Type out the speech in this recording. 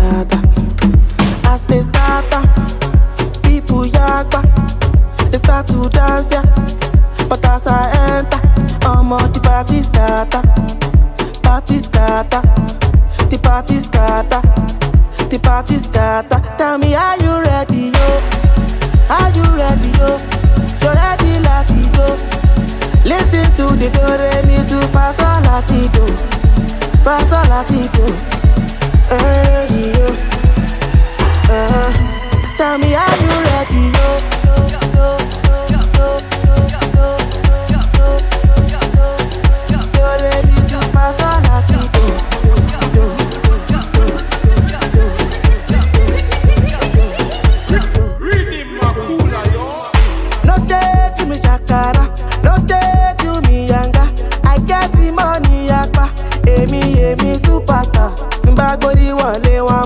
scatter. As they scatter, people yagba. They start to dance, yeah. But as I enter, I'm on the party scatter. Party scatter. The party scatter. The party scatter. Tell me, are you ready, yo? Are you ready, yo? You're ready, latido. Listen to the do re mi do fa sol latido. Fa sol latido. Yo. Tell me, are you ready, yo? Do re mi do fa sol latido. No day to me shakara, no day to me yanga. I get the money yakpa, emi superstar. Simba go di wale wa